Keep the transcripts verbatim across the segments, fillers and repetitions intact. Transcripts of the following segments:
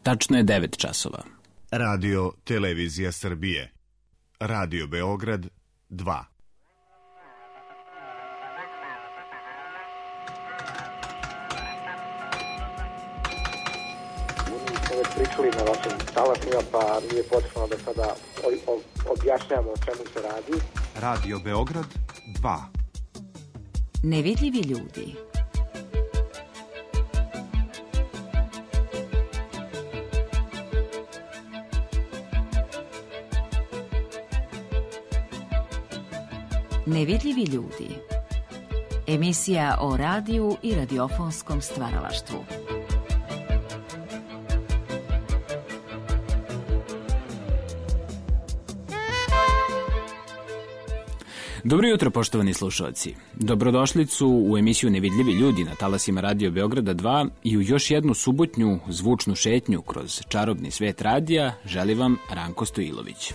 Tačno je devet časova. Radio Televizija Srbije. Radio Beograd dva. Već pričali na vašim talasima, pa nije potrebno da sada objašnjamo o čemu se radi. Radio Beograd dva. Nevidljivi ljudi. Nevidljivi ljudi. Emisija o radiju i radiofonskom stvaralaštvu. Dobro jutro, poštovani slušalci. Dobrodošlicu u emisiju Nevidljivi ljudi na talasima Radio Beograda dva i u još jednu subotnju zvučnu šetnju kroz čarobni svet radija želi vam Ranko Stojilović.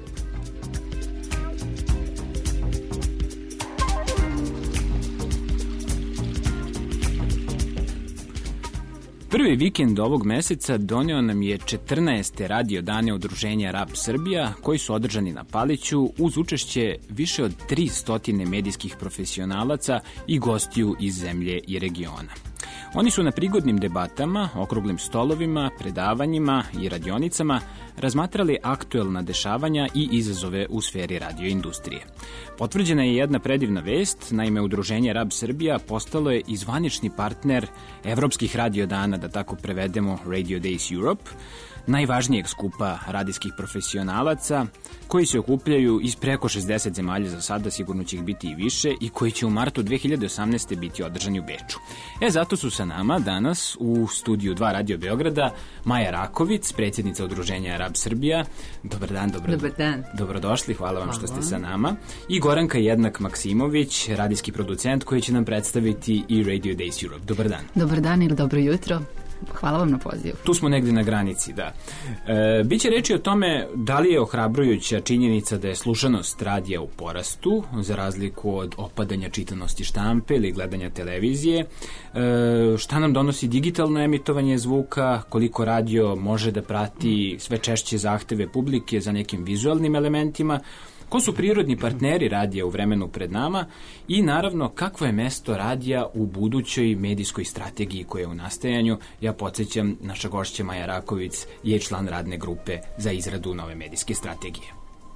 Prvi vikend ovog meseca donio nam je četrnaeste radio dane udruženja Rab Srbija, koji su održani na Paliću uz učešće više od tristo medijskih profesionalaca i gostiju iz zemlje i regiona. Oni su na prigodnim debatama, okruglim stolovima, predavanjima i radionicama razmatrali aktuelna dešavanja i izazove u sferi radioindustrije. Potvrđena je jedna predivna vest, naime udruženje Rab Srbija postalo je i zvanični partner evropskih radio dana, da tako prevedemo Radio Days Europe, najvažnijeg skupa radijskih profesionalaca koji se okupljaju iz preko šezdeset zemalja, za sada sigurno će ih biti i više, i koji će u martu dve hiljade osamnaeste. biti održani u Beču. E, zato su sa nama danas u studiju dva Radio Beograda Maja Rakovic, predsjednica udruženja Rab Srbija. Dobar dan, dobro, Dobar dan. Dobrodošli, hvala vam hvala. što ste sa nama. I Goranka Jednak Maksimović, radijski producent koji će nam predstaviti i Radio Days Europe. Dobar dan. Dobar dan ili dobro jutro. Hvala vam na pozivu. Tu smo negdje na granici, da. E, biće reči o tome da li je ohrabrujuća činjenica da je slušanost radija u porastu, za razliku od opadanja čitanosti štampe ili gledanja televizije, e, šta nam donosi digitalno emitovanje zvuka, koliko radio može da prati sve češće zahteve publike za nekim vizualnim elementima, ko su prirodni partneri radija u vremenu pred nama i naravno kakvo je mesto radija u budućoj medijskoj strategiji koja je u nastajanju. Ja podsjećam, naša gošća Maja Rakovic je član radne grupe za izradu nove medijske strategije.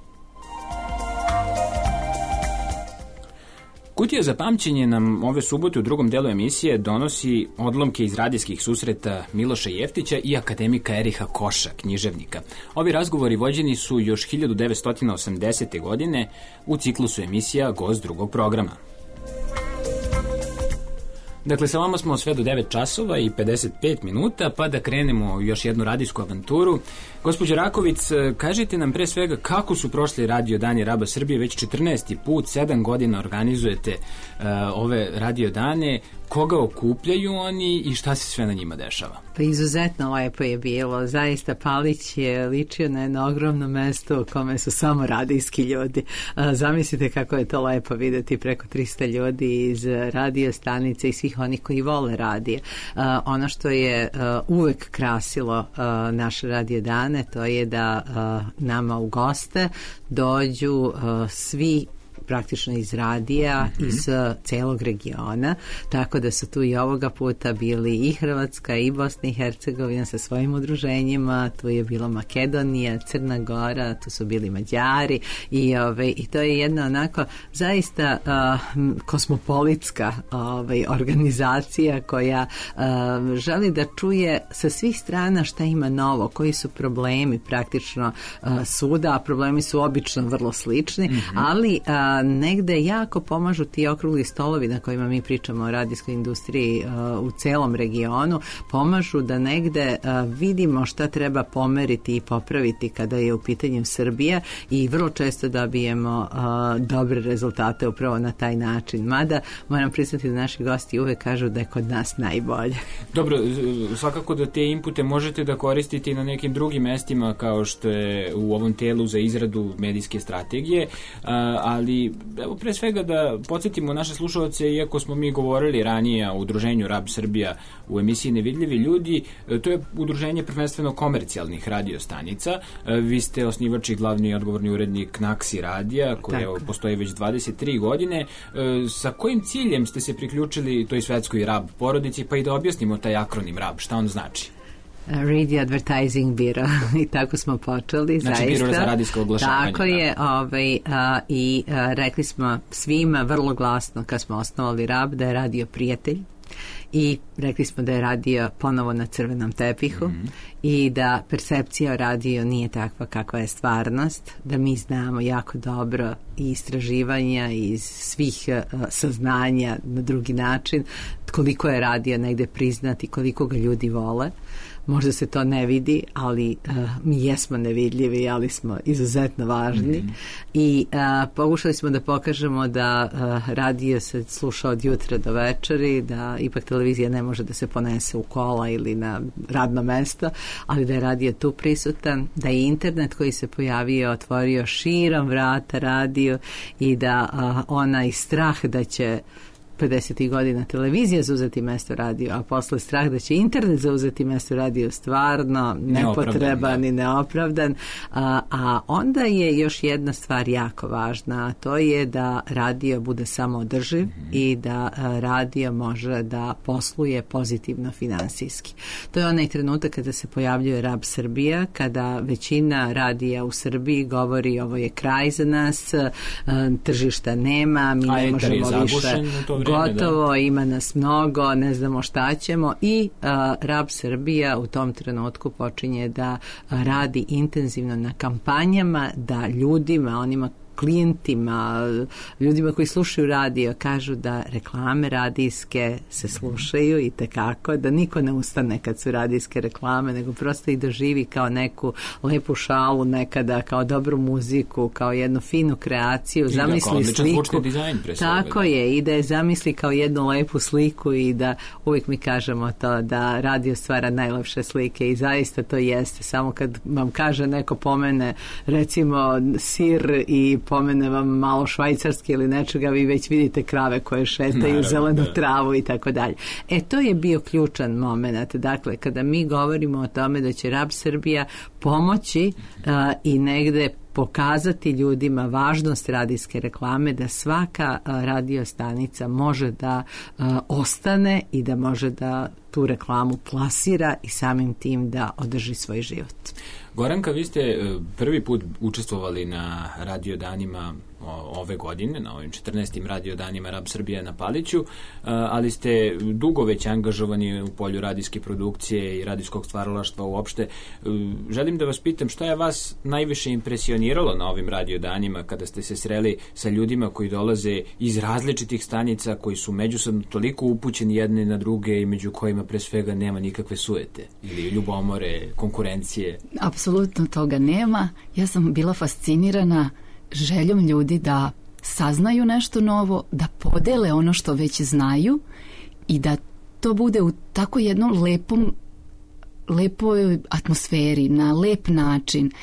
Kutija za pamćenje nam ove subote u drugom delu emisije donosi odlomke iz radijskih susreta Miloša Jeftića i akademika Eriha Koša, književnika. Ovi razgovori vođeni su još hiljadu devetsto osamdesete. godine u ciklusu emisija Gost drugog programa. Dakle, sa vama smo sve do devet časova i pedeset pet minuta, pa da krenemo u još jednu radijsku avanturu. Gospođo Rakovic, kažite nam pre svega kako su prošli radio dani Raba Srbije, već četrnaesti put, sedam godina organizujete uh, ove radio dane, koga okupljaju oni i šta se sve na njima dešava? Pa izuzetno lepo je bilo, zaista Palić je ličio na jedno ogromno mesto u kome su samo radijski ljudi. Zamislite kako je to lepo vidjeti preko tristo ljudi iz radio stanice i svih onih koji vole radije. Ono što je uvek krasilo naše radio dane, to je da nama u goste dođu svi praktično iz radija, mm-hmm. iz celog regiona, tako da su tu i ovoga puta bili i Hrvatska i Bosna i Hercegovina sa svojim udruženjima, tu je bila Makedonija, Crna Gora, tu su bili Mađari i, ove, i to je jedna onako zaista uh, kosmopolitska ove, organizacija koja uh, želi da čuje sa svih strana šta ima novo, koji su problemi praktično uh, svuda, a problemi su obično vrlo slični, mm-hmm. ali uh, negde jako pomažu ti okrugli stolovi na kojima mi pričamo o radijskoj industriji uh, u celom regionu, pomažu da negde uh, vidimo šta treba pomeriti i popraviti kada je u pitanju Srbija i vrlo često dobijemo uh, dobre rezultate upravo na taj način. Mada moram priznati da naši gosti uvek kažu da je kod nas najbolje. Dobro, svakako da te inpute možete da koristite i na nekim drugim mestima kao što je u ovom telu za izradu medijske strategije, ali i evo pre svega da podsjetimo naše slušalce, iako smo mi govorili ranije o udruženju R A B Srbija u emisiji Nevidljivi ljudi, to je udruženje prvenstveno komercijalnih radiostanica. Vi ste osnivač i glavni i odgovorni urednik Naksi radija, koje evo, postoji već dvadeset tri godine. Sa kojim ciljem ste se priključili toj svetskoj R A B porodici, pa i da objasnimo taj akronim R A B, šta on znači? Radio Advertising Bureau i tako smo počeli, znači, zaista. Biro za radijsko oglašavanje. Tako je, ovaj, a, i a, rekli smo svima vrlo glasno kad smo osnovali R A B da je radio prijatelj i rekli smo da je radio ponovo na crvenom tepihu mm-hmm. i da percepcija o radio nije takva kakva je stvarnost, da mi znamo jako dobro i istraživanja iz svih uh, saznanja na drugi način koliko je radio negde priznat i koliko ga ljudi vole. Možda se to ne vidi, ali uh, mi jesmo nevidljivi, ali smo izuzetno važni. Mm-hmm. I uh, pokušali smo da pokažemo da uh, radio se sluša od jutra do večeri, da ipak televizija ne može da se ponese u kola ili na radno mesto, ali da je radio tu prisutan, da je internet koji se pojavio otvorio širom vrata radio i da uh, onaj strah da će pedesetih godina televizija zauzeti mesto radio, a posle strah da će internet zauzeti mesto radio stvarno nepotreban i neopravdan. A, a onda je još jedna stvar jako važna, a to je da radio bude samoodrživ mm-hmm. i da a, radio može da posluje pozitivno finansijski. To je onaj trenutak kada se pojavljuje R A B Srbija, kada većina radija u Srbiji govori ovo je kraj za nas, a, tržišta nema, mi ne možemo više gotovo, da. Ima nas mnogo, ne znamo šta ćemo i uh, R A B Srbija u tom trenutku počinje da uh, radi intenzivno na kampanjama, da ljudima, onima klijentima, ljudima koji slušaju radio kažu da reklame radijske se slušaju i tekako, da niko ne ustane kad su radijske reklame, nego prosto i doživi kao neku lepu šalu nekada, kao dobru muziku, kao jednu finu kreaciju, I zamisli da, sliku. Dizajn, tako da. Je, i da je zamisli kao jednu lepu sliku i da uvijek mi kažemo to da radio stvara najlepše slike i zaista to jeste. Samo kad vam kaže neko pomene recimo sir i pomene vam malo švajcarski ili nečega, vi već vidite krave koje šetaju, naravno, zelenu da. travu i tako dalje. E, to je bio ključan moment. Dakle, kada mi govorimo o tome da će R A B Srbija pomoći uh, i negde pokazati ljudima važnost radijske reklame, da svaka uh, radio stanica može da uh, ostane i da može da tu reklamu plasira i samim tim da održi svoj život. Goranka, vi ste prvi put učestvovali na radiodanima ove godine, na ovim četrnaestim radiodanima R A B Srbija na Paliću, ali ste dugo već angažovani u polju radijske produkcije i radijskog stvaralaštva uopšte. Želim da vas pitam šta je vas najviše impresioniralo na ovim radiodanima kada ste se sreli sa ljudima koji dolaze iz različitih stanica, koji su međusobno toliko upućeni jedne na druge i među kojima pre svega nema nikakve sujete ili ljubomore, konkurencije? Apsolutno toga nema. Ja sam bila fascinirana željom ljudi da saznaju nešto novo, da podele ono što već znaju i da to bude u tako jednom lepom, lepoj atmosferi, na lep način,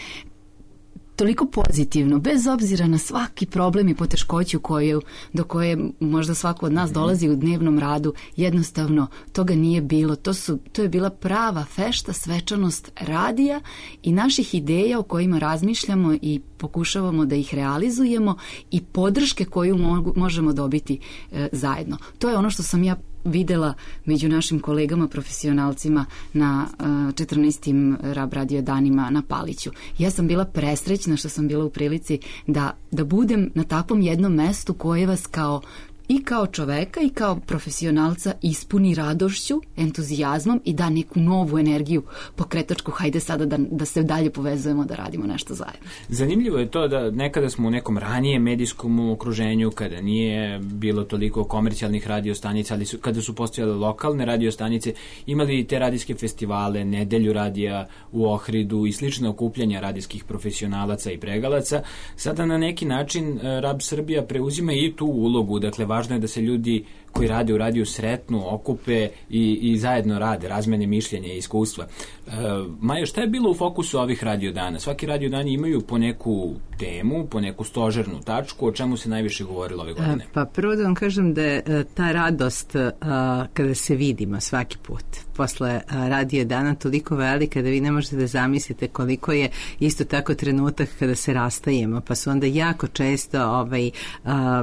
toliko pozitivno, bez obzira na svaki problem i poteškoću koju, do koje možda svako od nas dolazi u dnevnom radu, jednostavno toga nije bilo. To, su, to je bila prava fešta, svečanost radija i naših ideja o kojima razmišljamo i pokušavamo da ih realizujemo i podrške koju mogu, možemo dobiti e, zajedno. To je ono što sam ja videla među našim kolegama profesionalcima na uh, četrnaestim R A B radio danima na Paliću. Ja sam bila presrećna što sam bila u prilici da, da budem na takvom jednom mestu koje vas kao i kao čoveka i kao profesionalca ispuni radošću, entuzijazmom i da neku novu energiju pokretačku, hajde sada da, da se dalje povezujemo, da radimo nešto zajedno. Zanimljivo je to da nekada smo u nekom ranijem medijskom okruženju, kada nije bilo toliko komercijalnih radiostanica, ali su, kada su postojale lokalne radiostanice, imali te radijske festivale, nedelju radija u Ohridu i slične okupljanja radijskih profesionalaca i pregalaca. Sada na neki način R A B Srbija preuzima i tu ulogu, dakle važno je da se ljudi koji rade u radiju sretnu, okupe i, i zajedno rade, razmene mišljenja i iskustva. E, Maja, šta je bilo u fokusu ovih radio dana? Svaki radio dani imaju po neku temu, po neku stožernu tačku, o čemu se najviše govorilo ove godine? Pa prvo da vam kažem da je ta radost a, kada se vidimo svaki put posle a, radio dana toliko velika da vi ne možete da zamislite koliko je isto tako trenutak kada se rastajemo, pa su onda jako često ovaj, a,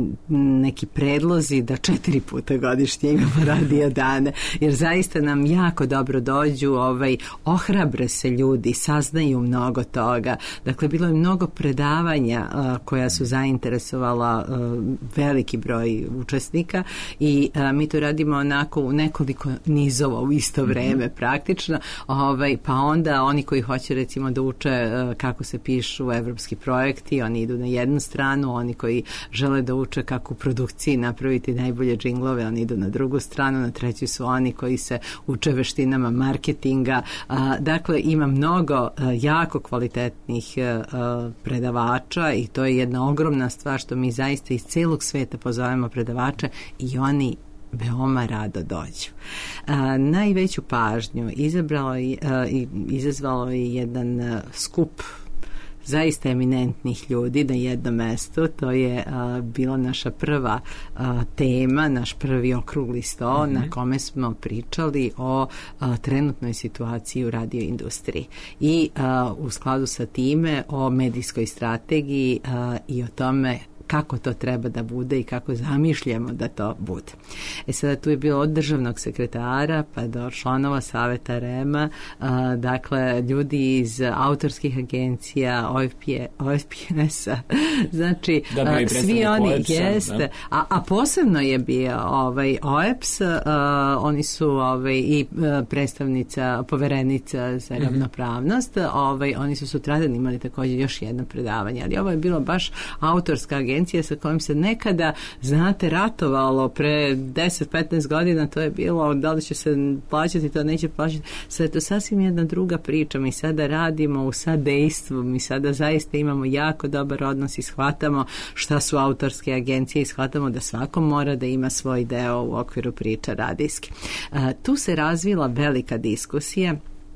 neki predlozi da četiri puta godišnje imamo radio dane, jer zaista nam jako dobro dođu, ovaj, ohrabre se ljudi, saznaju mnogo toga. Dakle, bilo je mnogo predavanja a, koja su zainteresovala a, veliki broj učesnika i a, mi to radimo onako u nekoliko nizova u isto vreme mm-hmm. praktično, ovaj, pa onda oni koji hoće recimo da uče a, kako se pišu evropski projekti, oni idu na jednu stranu, oni koji žele da uče kako u produkciji napraviti najbolje džinglove, oni idu na drugu stranu, na treću su oni koji se uče veštinama marketinga. A, dakle, ima mnogo a, jako kvalitetnih a, predavača i to je jedna ogromna stvar što mi zaista iz celog sveta pozovemo predavače i oni veoma rado dođu. A, najveću pažnju izabralo i izazvalo je jedan a, skup zaista eminentnih ljudi na jednom mestu. To je a, bila naša prva a, tema, naš prvi okrugli sto mm-hmm. na kome smo pričali o a, trenutnoj situaciji u radio industriji i a, u skladu sa time o medijskoj strategiji a, i o tome kako to treba da bude i kako zamišljamo da to bude. E sada tu je bilo od državnog sekretara pa do članova saveta R E M-a, a, dakle ljudi iz autorskih agencija, O F P, O F P S-a, znači a, svi oni jeste, a, a posebno je bio ovaj O E P S, a, oni su ovaj, i a, predstavnica, poverenica za ravnopravnost, mm-hmm. ovaj, oni su sutradan imali također još jedno predavanje, ali ovo je bilo baš autorska agencija sa kojim se nekada, znate, ratovalo pre deset petnaest godina, to je bilo da li će se plaćati, to neće plaćati. Sada je to sasvim jedna druga priča. Mi sada radimo u sadejstvu, mi sada zaista imamo jako dobar odnos i shvatamo šta su autorske agencije i shvatamo da svako mora da ima svoj deo u okviru priča radijske. A, tu se razvila velika diskusija,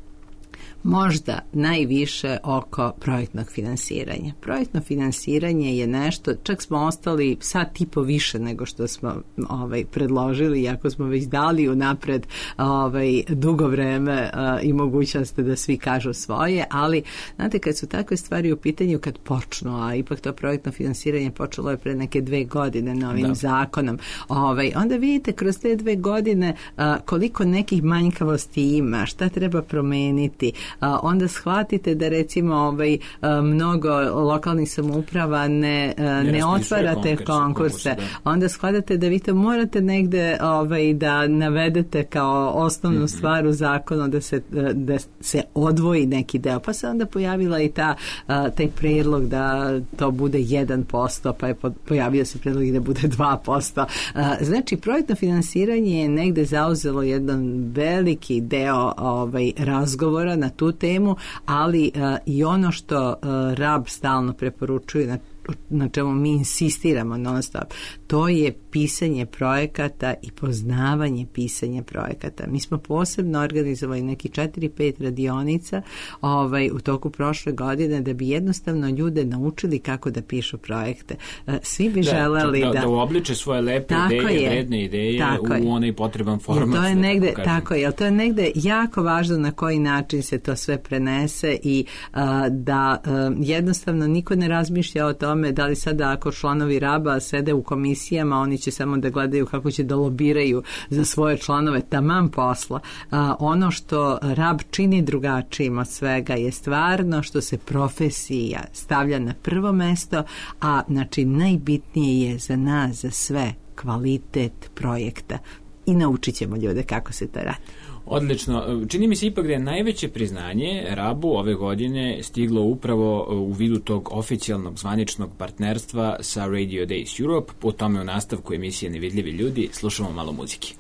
možda najviše oko projektnog finansiranja. Projektno finansiranje je nešto, čak smo ostali sad tipo više nego što smo ovaj, predložili, iako smo već dali unapred ovaj, dugo vreme uh, i mogućnost da svi kažu svoje, ali znate, kad su takve stvari u pitanju, kad počnu, a ipak to projektno finansiranje počelo je pre neke dve godine novim da. zakonom, ovaj, onda vidite kroz te dve godine uh, koliko nekih manjkavosti ima, šta treba promeniti, A, onda shvatite da recimo ovaj, a, mnogo lokalnih samouprava ne, a, ne, ne otvara te konkurse, konkurse. onda shvatate da vi to morate negde ovaj, da navedete kao osnovnu mm-hmm. stvar u zakonu da se, da se odvoji neki deo, pa se onda pojavila i ta, a, taj predlog da to bude jedan posto, pa je pojavio se predlog da bude dva posto. A, znači projektno finansiranje je negde zauzelo jedan veliki deo ovaj, razgovora na tu temu, ali uh, i ono što uh, R A B stalno preporučuje, na, na čemu mi insistiramo non stop, to je pisanje projekata i poznavanje pisanja projekata. Mi smo posebno organizovali neki četiri pet radionica ovaj, u toku prošle godine da bi jednostavno ljude naučili kako da pišu projekte. Svi bi da, želeli da... Da, da uobliče svoje lepe ideje, je, vredne ideje u onaj potreban format. To je negde, da tako je, to je negde jako važno na koji način se to sve prenese i uh, da uh, jednostavno niko ne razmišlja o tome da li sada ako članovi R A B-a sede u komisijama, oni će samo da gledaju kako će da lobiraju za svoje članove, taman posla. A, ono što R A B čini drugačijim od svega je stvarno što se profesija stavlja na prvo mesto, a znači najbitnije je za nas, za sve, kvalitet projekta. I naučit ćemo ljude kako se to radi. Odlično. Čini mi se ipak da je najveće priznanje R A B-u ove godine stiglo upravo u vidu tog oficijalnog zvaničnog partnerstva sa Radio Days Europe. Po tome u nastavku emisije Nevidljivi ljudi slušamo malo muzike.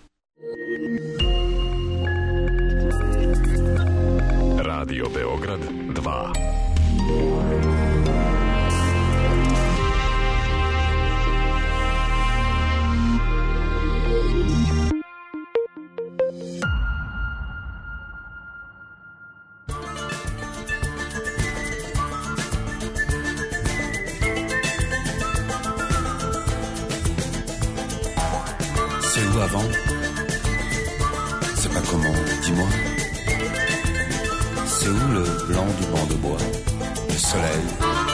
Radio Beograd dva. avant, c'est pas comment, dis-moi. C'est où le blanc du banc de bois, le soleil?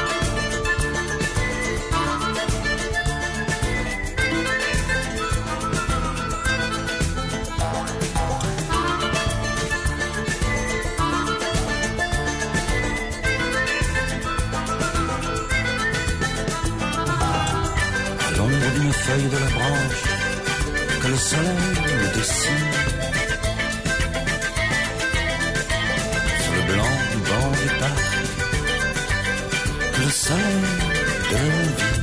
À l'ombre d'une feuille de la branche, que le soleil me dessine. Sur le blanc du banc du parc, que le soleil de la vie.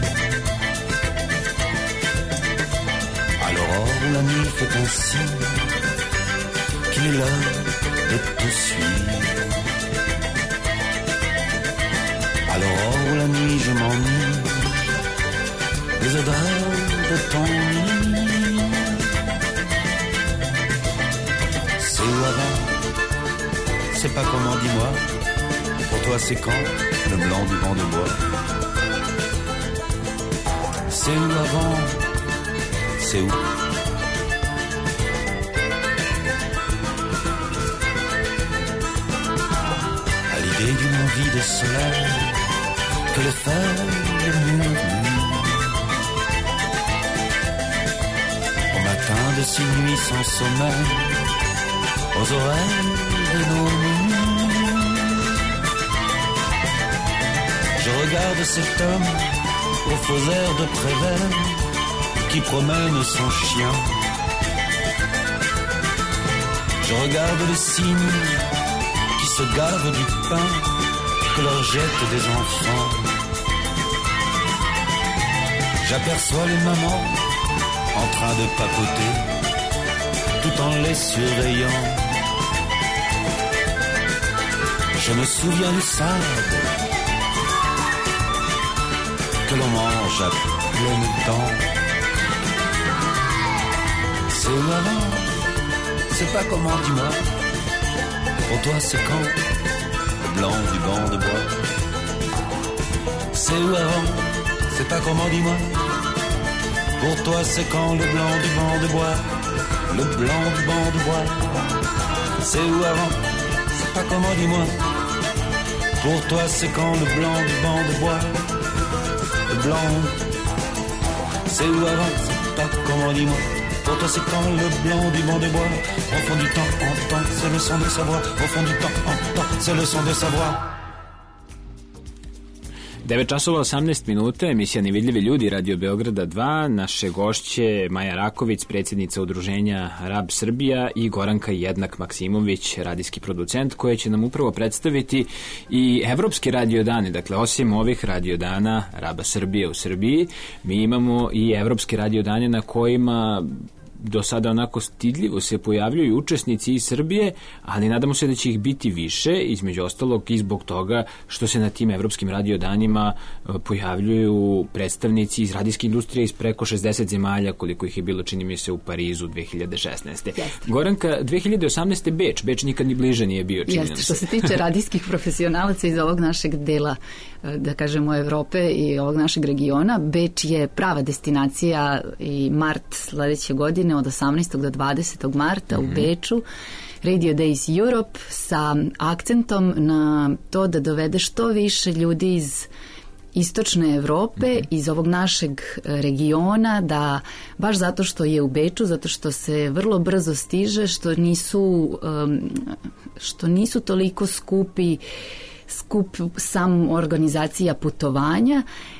À l'aurore où la nuit fait un signe, qu'il est l'heure de te suivre. À l'aurore où la nuit je m'ennuie, les odeurs de ton lit. C'est où avant, c'est pas comment, dis-moi. Pour toi c'est quand, le blanc du banc de bois. C'est où avant, c'est où. À l'idée d'une envie de soleil, que les feuilles murmurent. Au matin de ces nuits sans sommeil, aux oreilles de nos nuits. Je regarde cet homme aux faux airs de Prévert qui promène son chien. Je regarde les cygnes qui se gavent du pain que leur jettent des enfants. J'aperçois les mamans en train de papoter tout en les surveillant. Je me souviens du sable que l'on mange à pleines dents. C'est où avant, c'est pas comment, dis-moi. Pour toi c'est quand, le blanc du banc de bois. C'est où avant, c'est pas comment, dis-moi. Pour toi c'est quand, le blanc du banc de bois. Le blanc du banc de bois. C'est où avant, c'est pas comment, dis-moi. Pour toi c'est quand, le blanc du banc de bois. Le blanc, c'est où avant, c'est pas comment, dis-moi. Pour toi c'est quand, le blanc du banc de bois. Au fond du temps, en temps, c'est le son de savoir. Au fond du temps, en temps, c'est le son de savoir. devet časova osamnaest minuta, emisija Nevidljivi ljudi, Radio Beograda dva, naše gošće Maja Raković, predsjednica udruženja Rab Srbija i Goranka Jednak Maksimović, radijski producent, koji će nam upravo predstaviti i evropske radiodane. Dakle, osim ovih radiodana Raba Srbije u Srbiji, mi imamo i evropske radiodane na kojima do sada onako stidljivo se pojavljuju učesnici iz Srbije, ali nadamo se da će ih biti više, između ostalog i zbog toga što se na tim evropskim radiodanima pojavljuju predstavnici iz radijske industrije iz preko šezdeset zemalja, koliko ih je bilo, čini mi se, u Parizu dve hiljade šesnaeste. Jeste. Goranka, dve hiljade osamnaeste. Beč, Beč nikad ni bliže nije bio, čini nam se. Jeste, što se tiče radijskih profesionalaca iz ovog našeg dela, da kažemo, Evrope i ovog našeg regiona, Beč je prava destinacija i mart sledeće godine od osamnaestog do dvadesetog marta mm-hmm. u Beču. Radio Days Europe sa akcentom na to da dovede što više ljudi iz istočne Evrope, mm-hmm. iz ovog našeg regiona, da baš zato što je u Beču, zato što se vrlo brzo stiže, što nisu, um, što nisu toliko skupi skup sam organizacija putovanja,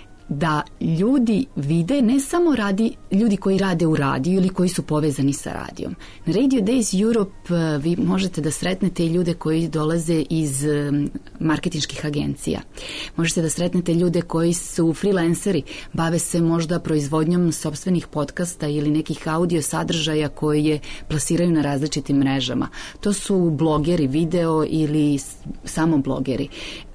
da ljudi vide, ne samo radi, ljudi koji rade u radiju ili koji su povezani sa radijom. Na Radio Days Europe vi možete da sretnete i ljude koji dolaze iz marketinških agencija. Možete da sretnete ljude koji su freelanceri, bave se možda proizvodnjom sopstvenih podcasta ili nekih audio sadržaja koje plasiraju na različitim mrežama. To su blogeri, video ili samo blogeri.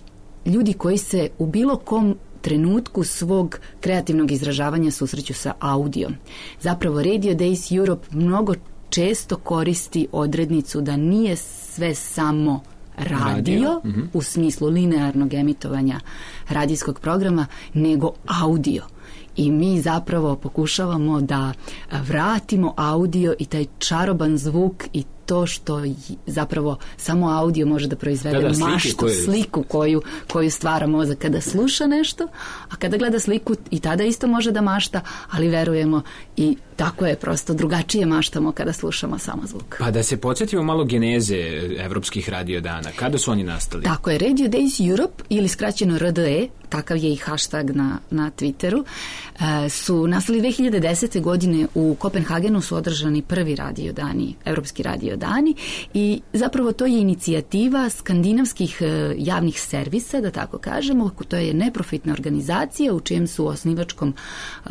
Ljudi koji se u bilo kom trenutku svog kreativnog izražavanja susreću sa audijom. Zapravo Radio Days Europe mnogo često koristi odrednicu da nije sve samo radio, radio. Mm-hmm. u smislu linearnog emitovanja radijskog programa, nego audio. i mi zapravo pokušavamo da vratimo audio i taj čaroban zvuk i to što zapravo samo audio može da proizvede da, da, maštu, koje... sliku koju, koju stvara mozak kada sluša nešto, a kada gleda sliku i tada isto može da mašta, ali verujemo i tako je, prosto drugačije maštamo kada slušamo samo zvuk. Pa da se podsjetimo malo geneze evropskih radio dana. Kada su oni nastali? Tako je, Radio Days Europe ili skraćeno R D E, takav je i hashtag na, na Twitteru, e, su nastali dve hiljade desete. godine u Kopenhagenu su održani prvi radio dani, evropski radio dani i zapravo to je inicijativa skandinavskih e, javnih servisa, da tako kažemo, to je neprofitna organizacija u čijem su osnivačkom e,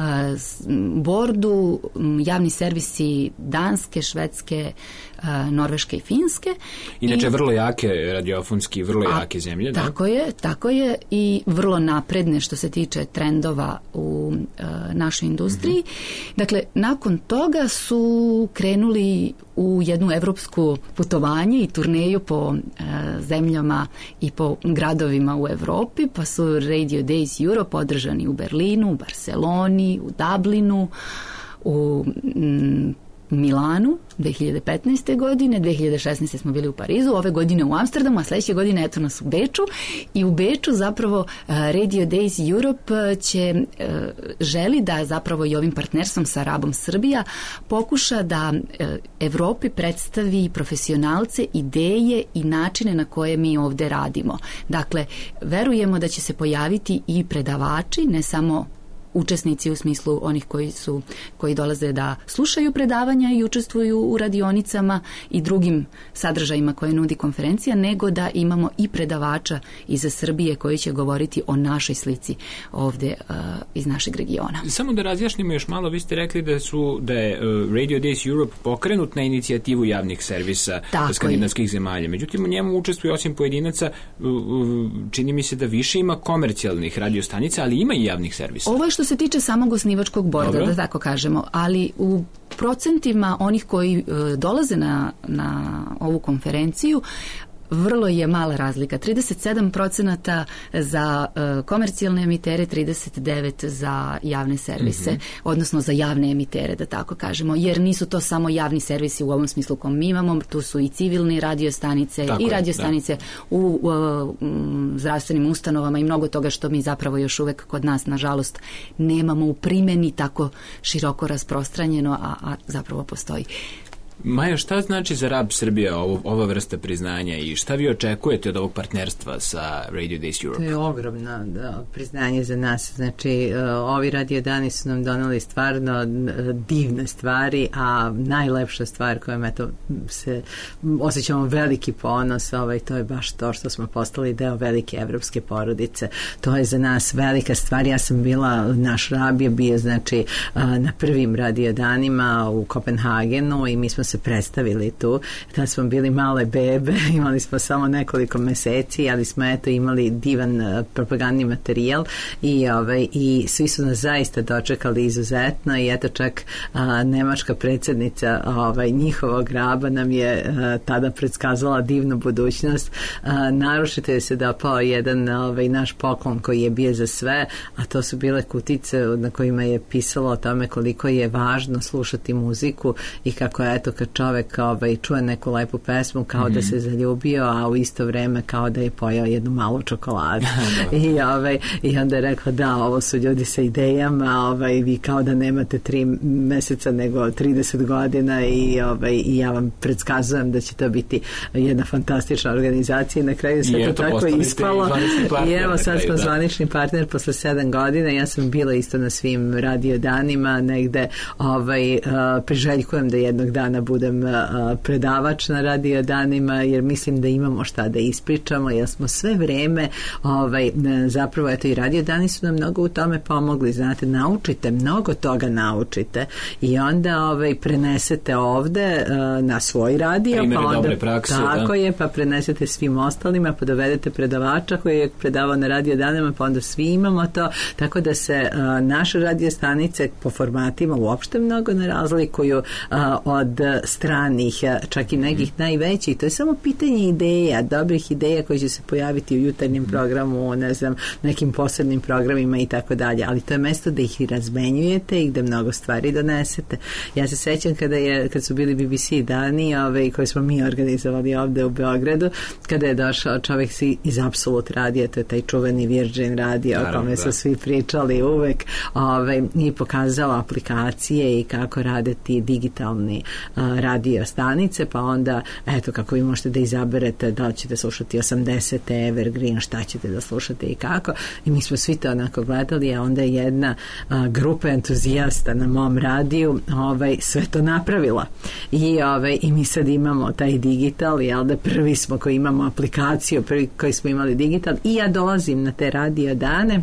bordu javni servisi Danske, Švedske, Norveške i Finske. Inače, I, vrlo jake radiofonski, vrlo a, jake zemlje. Da? Tako je, tako je i vrlo napredne što se tiče trendova u uh, našoj industriji. Mm-hmm. Dakle, nakon toga su krenuli u jednu evropsku putovanje i turneju po uh, zemljama i po gradovima u Evropi, pa su Radio Days Europe održani u Berlinu, u Barceloni, u Dublinu, u mm, Milanu dve hiljade petnaeste. godine, dve hiljade šesnaeste. smo bili u Parizu, ove godine u Amsterdamu, a sledeće godine eto nas u Beču i u Beču zapravo Radio Days Europe će želi da zapravo i ovim partnerstvom sa Rabom Srbija pokuša da Evropi predstavi profesionalce, ideje i načine na koje mi ovde radimo. Dakle, verujemo da će se pojaviti i predavači, ne samo učesnici u smislu onih koji su koji dolaze da slušaju predavanja i učestvuju u radionicama i drugim sadržajima koje nudi konferencija, nego da imamo i predavača iz Srbije koji će govoriti o našoj slici ovde uh, iz našeg regiona. Samo da razjašnimo još malo, vi ste rekli da su da je uh, Radio Days Europe pokrenut na inicijativu javnih servisa Tako skandinavskih je. zemalja. Međutim, u njemu učestvuje osim pojedinaca, uh, uh, čini mi se da više ima komercijalnih radiostanica, ali ima i javnih servisa. Ovo je što se tiče samog osnivačkog borda, Dobro. da tako kažemo, ali u procentima onih koji e, dolaze na, na ovu konferenciju, vrlo je mala razlika. trideset sedam procenata za uh, komercijalne emitere, trideset devet za javne servise, mm-hmm. odnosno za javne emitere, da tako kažemo, jer nisu to samo javni servisi u ovom smislu kom mi imamo, tu su i civilne radiostanice tako i radiostanice da. u uh, um, zdravstvenim ustanovama i mnogo toga što mi zapravo još uvek kod nas, nažalost, nemamo u primjeni tako široko rasprostranjeno, a, a zapravo postoji. Maja, šta znači za Rab Srbija ovo, ova vrsta priznanja i šta vi očekujete od ovog partnerstva sa Radio Days Europe? To je ogromno da, priznanje za nas. Znači, uh, ovi radio dani su nam donali stvarno uh, divne stvari, a najlepša stvar kojom eto, se osjećamo veliki ponos, ovaj, to je baš to što smo postali deo velike evropske porodice. To je za nas velika stvar. Ja sam bila, naš Rab je bio znači, uh, na prvim radio danima u Kopenhagenu i mi smo se predstavili tu. Tad smo bili male bebe, imali smo samo nekoliko meseci, ali smo eto imali divan uh, propagandni materijal i, ovaj, i svi su nas zaista dočekali izuzetno i eto čak uh, nemačka predsjednica ovaj, njihovog Raba nam je uh, tada predskazala divnu budućnost. Uh, narušite je se da pao jedan ovaj, naš poklon koji je bio za sve, a to su bile kutice na kojima je pisalo o tome koliko je važno slušati muziku i kako eto kad čovek ovaj, čuje neku lepu pesmu kao mm. da se zaljubio, a u isto vreme kao da je pojao jednu malu čokoladu. I, ovaj, I onda je rekla da, ovo su ljudi sa idejama, ovaj, vi kao da nemate tri meseca nego trideset godina i, ovaj, i ja vam predskazujem da će to biti jedna fantastična organizacija i na kraju sve to tako ispalo. I evo sad smo zvanični partner posle sedam godina. Ja sam bila isto na svim radio danima negde ovaj, uh, priželjkujem da jednog dana budem uh, predavač na radio danima jer mislim da imamo šta da ispričamo jer smo sve vreme ovaj, zapravo eto i radio dani su nam mnogo u tome pomogli, znate, naučite, mnogo toga naučite i onda ovaj, prenesete ovde uh, na svoj radio primere pa onda dobre prakse, tako da. je, pa prenesete svim ostalima pa dovedete predavača koji je predavao na radio danima pa onda svi imamo to, tako da se uh, naše radio stanice po formatima uopšte mnogo ne razlikuju uh, od stranih, čak i nekih najvećih. To je samo pitanje ideja, dobrih ideja koje će se pojaviti u jutarnjem programu, ne znam, nekim posebnim programima i tako dalje, ali to je mesto da ih razmenjujete i gde mnogo stvari donesete. Ja se sećam kada je, kad su bili B B C dani, ove, koje smo mi organizovali ovde u Beogradu, kada je došao čovjek iz Absolut radija, to je taj čuveni Virgin radio o kome su svi pričali uvek, ove, i pokazao aplikacije i kako rade ti digitalni a, radio stanice, pa onda, eto, kako vi možete da izaberete da li ćete slušati osamdesete Evergreen, šta ćete da slušate i kako, i mi smo svi to onako gledali, a onda je jedna a, grupa entuzijasta na mom radiju ovaj, sve to napravila i, ovaj, i mi sad imamo taj digital, jel da, prvi smo koji imamo aplikaciju, prvi koji smo imali digital, i ja dolazim na te radio dane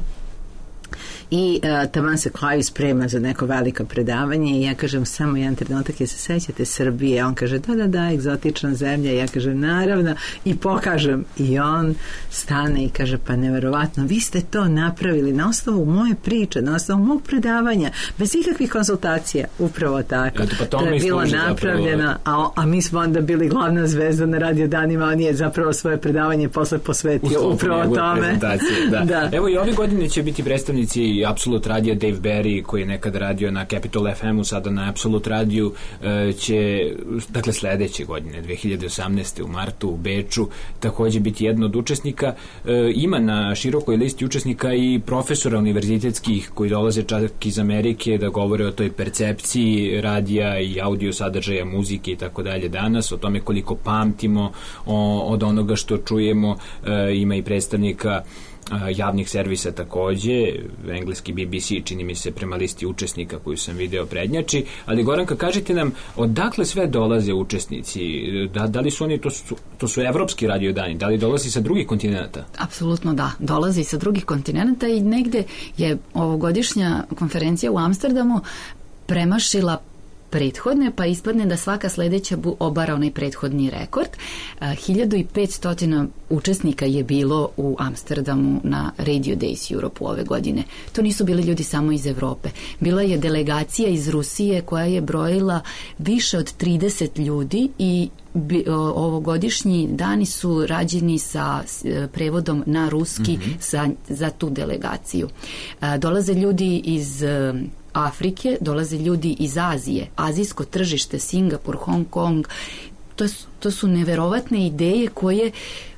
i uh, taman se Klaju sprema za neko veliko predavanje i ja kažem samo jedan trenutak, je se sećate Srbije? On kaže da, da, da, egzotična zemlja. Ja kažem naravno i pokažem i on stane i kaže pa neverovatno, vi ste to napravili na osnovu moje priče, na osnovu mog predavanja, bez ikakvih konsultacija, upravo tako. Eto, pa to, to je bilo napravljeno, a, a mi smo onda bili glavna zvezda na radio danima, on je zapravo svoje predavanje posle posvetio upravo tome. Da. Da. Evo i ove godine će biti predstavnici Absolut radija, Dave Barry koji je nekad radio na Capital F M-u, sada na Absolut radiju, će, dakle sledeće godine dve hiljade osamnaeste u martu u Beču takođe biti jedan od učesnika. Ima na širokoj listi učesnika i profesora univerzitetskih koji dolaze čak iz Amerike da govore o toj percepciji radija i audio sadržaja, muzike i tako dalje danas, o tome koliko pamtimo o, od onoga što čujemo. Ima i predstavnika javnih servisa takođe, engleski B B C čini mi se prema listi učesnika koju sam video prednjači, ali Goranka, kažite nam odakle sve dolaze učesnici, da, da li su oni, to su, to su evropski radiodani, da li dolazi sa drugih kontinenta? Apsolutno da, dolazi sa drugih kontinenta i negde je ovogodišnja konferencija u Amsterdamu premašila prethodne, pa ispadne da svaka sledeća obara onaj prethodni rekord. hiljadu i petsto učesnika je bilo u Amsterdamu na Radio Days Europe ove godine. To nisu bili ljudi samo iz Evrope. Bila je delegacija iz Rusije koja je brojila više od trideset ljudi i ovogodišnji dani su rađeni sa prevodom na ruski mm-hmm. za, za tu delegaciju. Dolaze ljudi iz Afrike, dolaze ljudi iz Azije, azijsko tržište, Singapur, Hong Kong, to su, to su neverovatne ideje koje,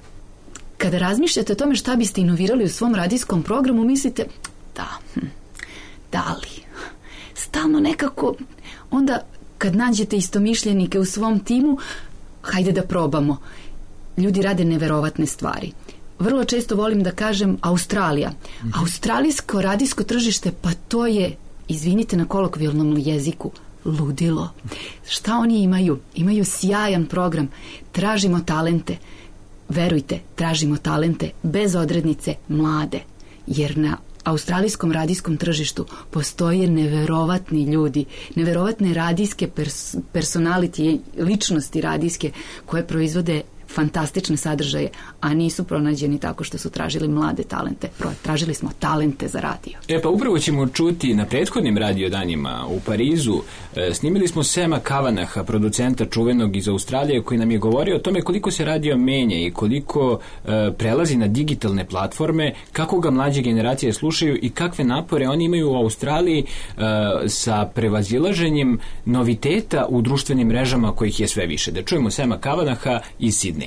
kada razmišljate o tome šta biste inovirali u svom radijskom programu, mislite, da, hm, da li, stalno nekako, onda kad nađete istomišljenike u svom timu, hajde da probamo. Ljudi rade neverovatne stvari. Vrlo često volim da kažem Australija. Mm-hmm. Australijsko radijsko tržište, pa to je, izvinite na kolokvijalnom jeziku, ludilo. Šta oni imaju? Imaju sjajan program. Tražimo talente. Verujte, tražimo talente bez odrednice, mlade. Jer na australijskom radijskom tržištu postoje neverovatni ljudi, neverovatne radijske pers- personality, ličnosti radijske koje proizvode fantastične sadržaje, a nisu pronađeni tako što su tražili mlade talente. Tražili smo talente za radio. E pa upravo ćemo čuti na prethodnim radiodanima u Parizu. E, snimili smo Sema Kavanaha, producenta čuvenog iz Australije, koji nam je govorio o tome koliko se radio menja i koliko e, prelazi na digitalne platforme, kako ga mlađe generacije slušaju i kakve napore oni imaju u Australiji e, sa prevazilaženjem noviteta u društvenim mrežama kojih je sve više. Da čujemo Sema Kavanaha iz Sidneja.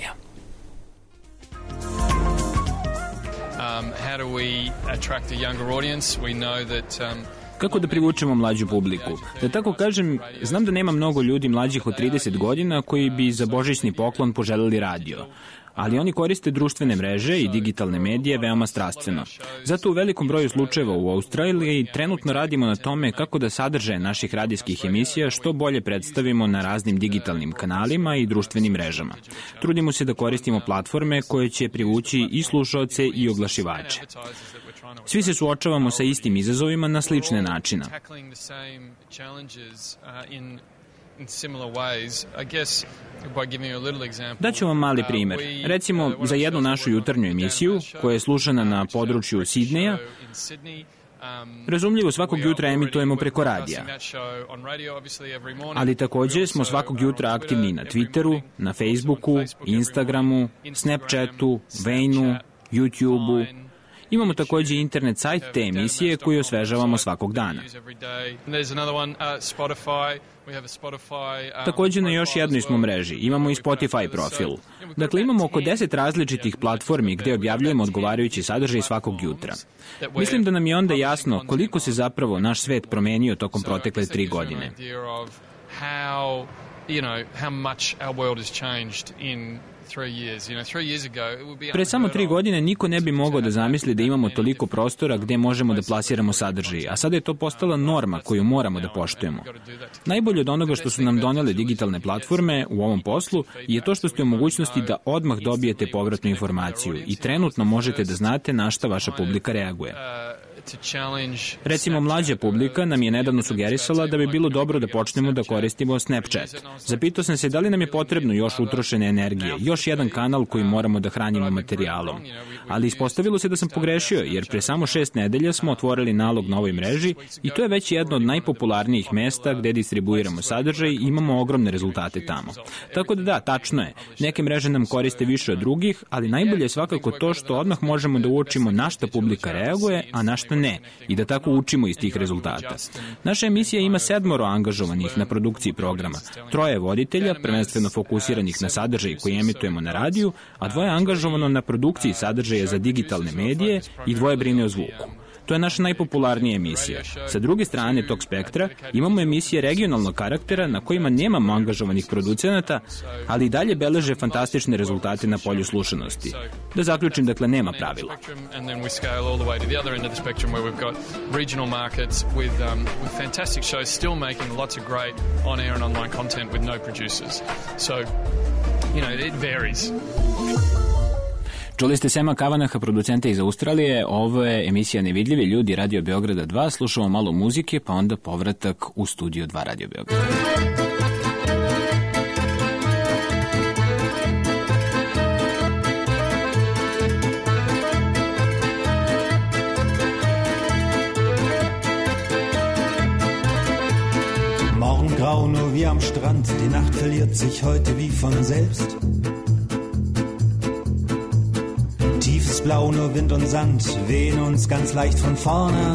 Kako da privučemo mlađu publiku? Da tako kažem, znam da nema mnogo ljudi mlađih od trideset godina koji bi za božićni poklon poželeli radio, ali oni koriste društvene mreže i digitalne medije veoma strastveno. Zato u velikom broju slučajeva u Australiji trenutno radimo na tome kako da sadržaje naših radijskih emisija što bolje predstavimo na raznim digitalnim kanalima i društvenim mrežama. Trudimo se da koristimo platforme koje će privući i slušaoce i oglašivače. Svi se suočavamo sa istim izazovima na slične načine. Daću vam mali primer. Recimo, za jednu našu jutarnju emisiju, koja je slušana na području Sidneja, Razumljivo, svakog jutra emitujemo preko radija, ali takođe smo svakog jutra aktivni na Twitteru, na Facebooku, Instagramu, Snapchatu, Vaynu, YouTubeu. Imamo takođe internet sajt te emisije koju osvežavamo svakog dana. Takođe na još jednoj smo mreži, imamo i Spotify profil. Dakle, imamo oko deset različitih platformi gde objavljujemo odgovarajući sadržaj svakog jutra. Mislim da nam je onda jasno koliko se zapravo naš svet promenio tokom protekle tri godine. Pre samo tri godine niko ne bi mogao da zamisli da imamo toliko prostora gde možemo da plasiramo sadržaj, a sada je to postala norma koju moramo da poštujemo. Najbolje od onoga što su nam donele digitalne platforme u ovom poslu je to što ste u mogućnosti da odmah dobijete povratnu informaciju i trenutno možete da znate na šta vaša publika reaguje. Recimo, mlađa publika nam je nedavno sugerisala da bi bilo dobro da počnemo da koristimo Snapchat. Zapitao sam se da li nam je potrebno još utrošene energije, još jedan kanal koji moramo da hranimo materijalom. Ali ispostavilo se da sam pogrešio, jer pre samo šest nedelja smo otvorili nalog na ovoj mreži i to je već jedno od najpopularnijih mesta gde distribuiramo sadržaj i imamo ogromne rezultate tamo. Tako da da, tačno je, neke mreže nam koriste više od drugih, ali najbolje je svakako to što odmah možemo da uočimo na šta publika reaguje, a na šta ne, i da tako učimo iz tih rezultata. Naša emisija ima sedmoro angažovanih na produkciji programa, troje voditelja, prvenstveno fokusiranih na sadržaj koji emitujemo na radiju, a dvoje angažovano na produkciji sadržaja za digitalne medije i dvoje brine o zvuku. To je naša najpopularnija emisija. Sa druge strane tog spektra imamo emisije regionalnog karaktera na kojima nemamo angažovanih producenata, ali i dalje beleže fantastične rezultate na polju slušanosti. Da zaključim, dakle, nema pravila. Čuli ste Sema Kavanaha, producenta iz Australije. Ovo je emisija Nevidljivi ljudi Radio Beograda dva. Slušamo malo muzike, pa onda povratak u studio dva Radio Beograda. Morgengrau nur wie am Strand, die Nacht verliert sich heute wie von selbst. Blau, nur Wind und Sand wehen uns ganz leicht von vorne an.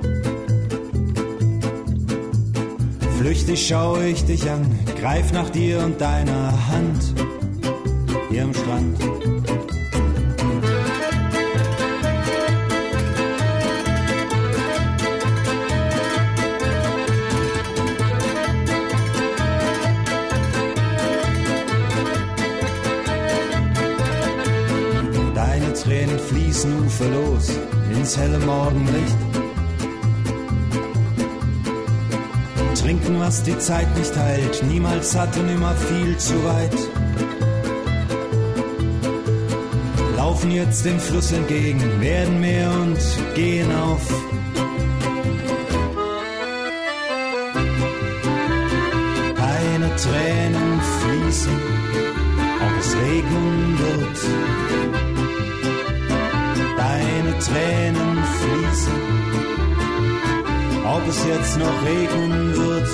Flüchtig schaue ich dich an, greif nach dir und deiner Hand hier am Strand. Tränen fließen uferlos ins helle Morgenlicht. Trinken, was die Zeit nicht heilt, niemals hat und immer viel zu weit. Laufen jetzt dem Fluss entgegen, werden mehr und gehen auf. Deine Tränen fließen, ob es regnen wird. Deine Tränen fließen, ob es jetzt noch regnen wird.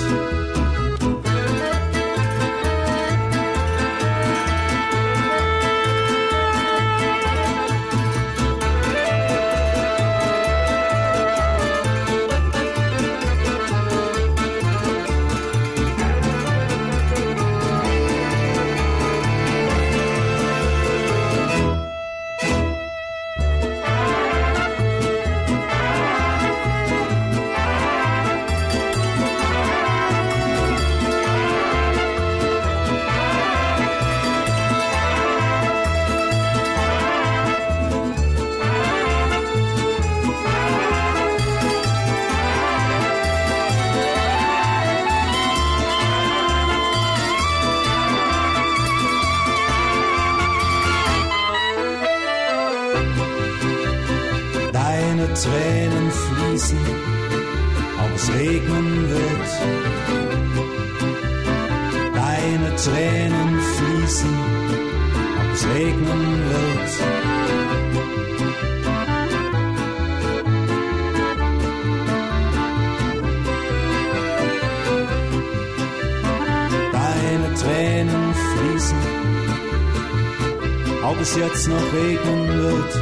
Tränen fließen, ob es regnen wird. Deine Tränen fließen, ob es regnen wird. es jetzt noch regnen wird.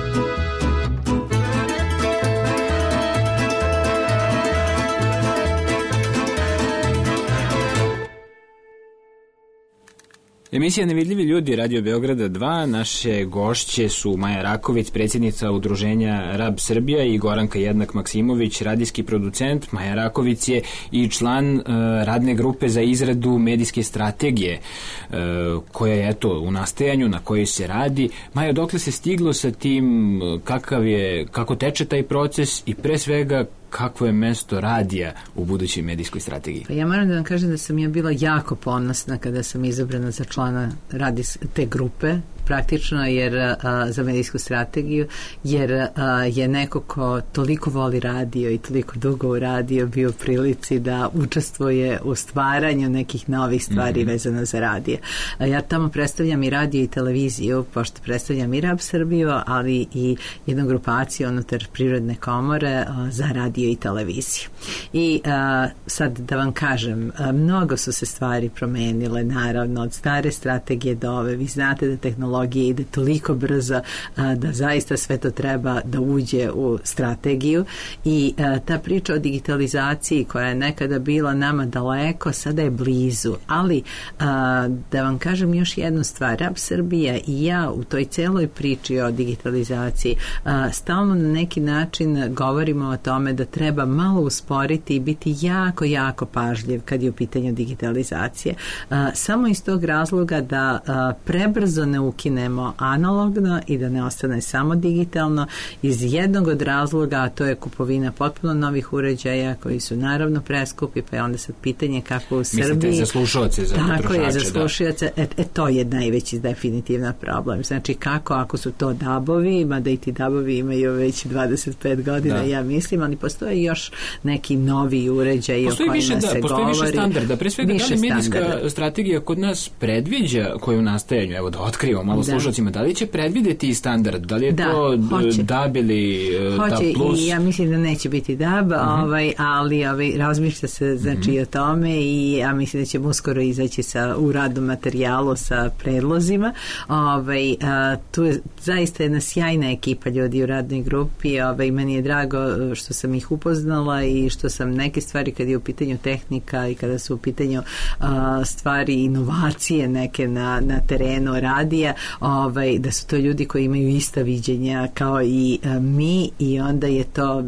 Emisija Nevidljivi ljudi Radio Beograda dva. Naše gošće su Maja Raković, predsjednica udruženja Rab Srbija, i Goranka Jednak Maksimović, radijski producent. Maja Raković je i član uh, radne grupe za izradu medijske strategije uh, koja je eto u nastajanju, na kojoj se radi. Maja, dokle se stiglo sa tim, kakav je, kako teče taj proces i pre svega kakvo je mesto radija u budućoj medijskoj strategiji? Pa ja moram da vam kažem da sam ja bila jako ponosna kada sam izabrana za člana radis, te grupe, praktično, jer a, za medijsku strategiju, jer a, je neko ko toliko voli radio i toliko dugo u radio bio u prilici da učestvuje u stvaranju nekih novih stvari mm-hmm. vezano za radio. A ja tamo predstavljam i radio i televiziju, pošto predstavljam i Rab Srbiju, ali i jednu grupaciju unutar Privredne komore a, za radio i televiziju. I a, sad da vam kažem, a, mnogo su se stvari promenile, naravno, od stare strategije do ove. Vi znate da tehnologija ide toliko brzo a, da zaista sve to treba da uđe u strategiju i a, ta priča o digitalizaciji koja je nekada bila nama daleko, sada je blizu, ali a, da vam kažem još jednu stvar, Rab Srbija i ja u toj celoj priči o digitalizaciji a, stalno na neki način govorimo o tome da treba malo usporiti i biti jako, jako pažljiv kad je u pitanju digitalizacije. A, samo iz tog razloga da a, prebrzo ne ukinemo analogno i da ne ostane samo digitalno, iz jednog od razloga, a to je kupovina potpuno novih uređaja koji su naravno preskupi, pa je onda sad pitanje kako u Srbiji... Mislite za slušaoce, za potrošače? Tako je, za slušaoce. Da. E, e, to je najveći definitivno problem. Znači kako ako su to dabovi, mada i ti dabovi imaju već dvadeset pet godina, da. Ja mislim, ali postoje još neki novi uređaji o kojima više, da, se postoji govori. Postoji više standarda. Pre svega, više da li medijska standarda. strategija kod nas predviđa koju nastajanju, evo da otkrivamo malo slušalcima, da li će predvideti i standard? Da li je da, to hoće. D A B ili hoće, D A B plus? I ja mislim da neće biti D A B, uh-huh. ovaj, ali ovaj, razmišlja se znači uh-huh. o tome i ja mislim da ćemo uskoro izaći sa, u radnom materijalu sa predlozima. Ovaj, a, tu je zaista jedna sjajna ekipa ljudi u radnoj grupi. Ovaj, meni je drago što sam ih upoznala i što sam neke stvari kad je u pitanju tehnika i kada su u pitanju a, stvari inovacije neke na, na terenu radija, ovaj, da su to ljudi koji imaju ista viđenja kao i a, mi i onda je to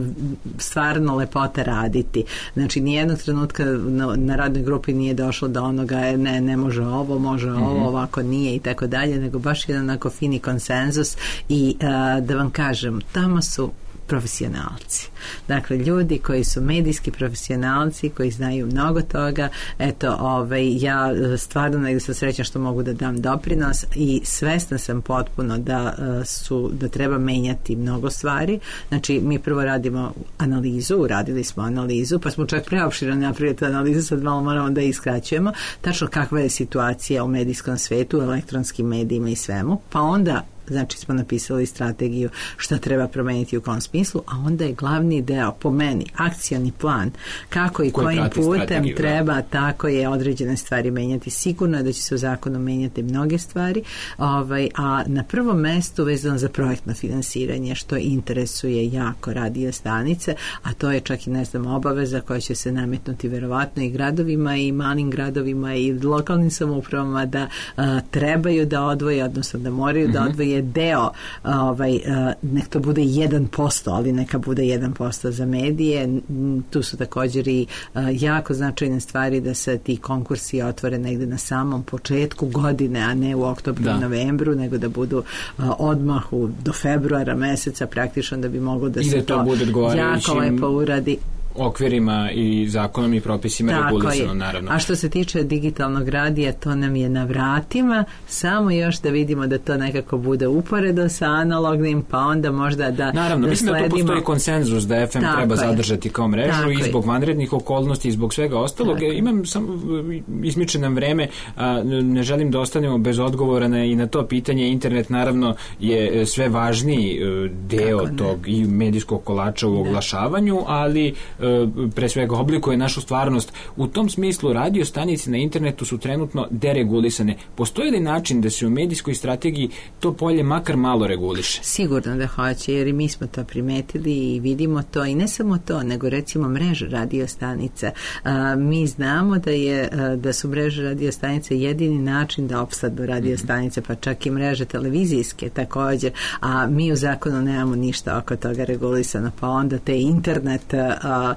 stvarno lepota raditi. Znači nijednog trenutka na, na radnoj grupi nije došlo do onoga ne, ne može ovo, može ovo, mm-hmm. ovako nije i tako dalje, nego baš jedan onako fini konsenzus i a, da vam kažem, tamo su profesionalci. Dakle, ljudi koji su medijski profesionalci, koji znaju mnogo toga. Eto, ovaj, ja stvarno negdje sam srećna što mogu da dam doprinos i svesna sam potpuno da su, da treba menjati mnogo stvari. Znači, mi prvo radimo analizu, uradili smo analizu, pa smo čak preopširno napravili tu analizu, sad malo moramo da iskraćujemo. Tačno kakva je situacija u medijskom svetu, u elektronskim medijima i svemu, pa onda znači smo napisali strategiju šta treba promeniti u kom smislu, a onda je glavni deo po meni, akcioni plan kako i Koji kojim putem treba, da. Tako je određene stvari menjati. Sigurno je da će se u zakonu menjati mnoge stvari, ovaj, a na prvom mestu vezano za projektno finansiranje što interesuje jako radio stanice, a to je čak i ne znam obaveza koja će se nametnuti verovatno i gradovima i malim gradovima i lokalnim samoupravama da a, trebaju da odvoje, odnosno da moraju mm-hmm. da odvoje je deo, ovaj, nek to bude jedan posto, ali neka bude jedan posto za medije. Tu su također i jako značajne stvari da se ti konkursi otvore negde na samom početku godine, a ne u oktobru i novembru, nego da budu odmah u, do februara meseca praktično da bi moglo da I se da to, to jako lepo uradi. Okvirima i zakonom i propisima regulisano, naravno. A što se tiče digitalnog radija, to nam je na vratima, samo još da vidimo da to nekako bude uporedo sa analognim, pa onda možda da naravno, da mislim sledimo... da tu postoji konsenzus da F M Tako treba je. zadržati kao mrežu Tako i zbog je. vanrednih okolnosti i zbog svega ostalog. Tako Imam samo izmiče nam vreme, a, ne želim da ostanemo bez odgovora na, i na to pitanje. Internet naravno je sve važniji deo tog i medijskog kolača u oglašavanju, ali pre svega oblikuje našu stvarnost. U tom smislu radio stanice na internetu su trenutno deregulisane. Postoji li način da se u medijskoj strategiji to polje makar malo reguliše? Sigurno da hoće, jer i mi smo to primetili i vidimo to, i ne samo to, nego recimo mreža radio stanica. A, mi znamo da je a, da su mreže radio stanice jedini način da opstanu radio stanice, pa čak i mreže televizijske također, a mi u zakonu nemamo ništa oko toga regulisano, pa onda te internet a, a,